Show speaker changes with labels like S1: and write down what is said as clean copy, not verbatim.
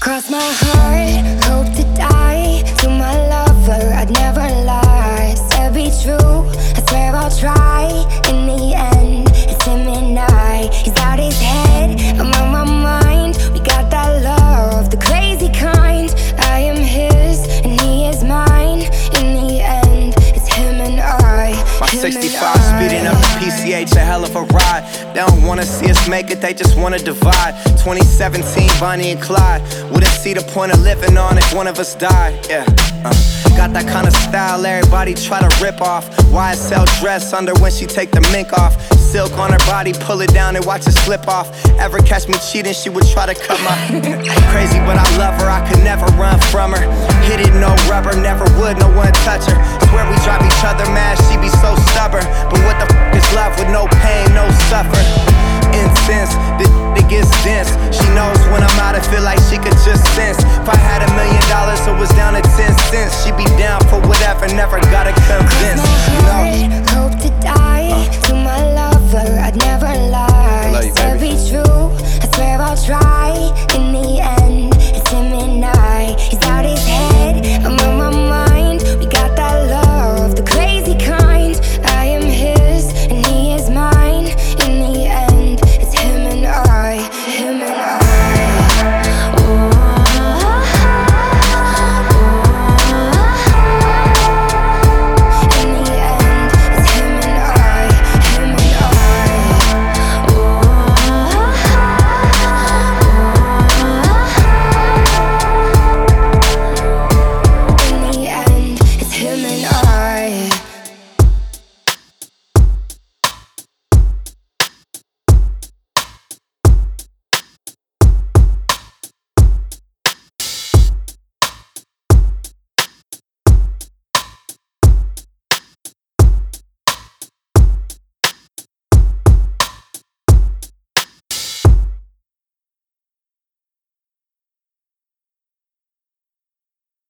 S1: Cross my heart, hope to die. To my lover, I'd never lie. Said be true, I swear I'll try. In the end, it's him and I. He's out his head, I'm on my mind. We got that love, the crazy kind. I am his, and he is mine. In the end, it's him and I.
S2: My 65 speeding up the PCH, a hell of a ride. They don't wanna see us make it, they just wanna divide. 2017, Bonnie and Clyde. Wouldn't see the point of living on if one of us died, yeah. Got that kind of style everybody try to rip off. YSL dress under when she take the mink off. Silk on her body, pull it down and watch it slip off. Ever catch me cheating, she would try to cut my crazy, but I love her, I could never run from her. Hit it, no rubber, never would, no one touch her. Swear we drive each other mad, she be so stubborn. But what the f is love with no pain, no suffer? Incense, it gets dense. She knows when I'm out, I feel like she could just sense. If I had $1 million, it was down to 10 cents. She'd be down for whatever, never gotta convince.
S1: Cross my heart, hope to die. To my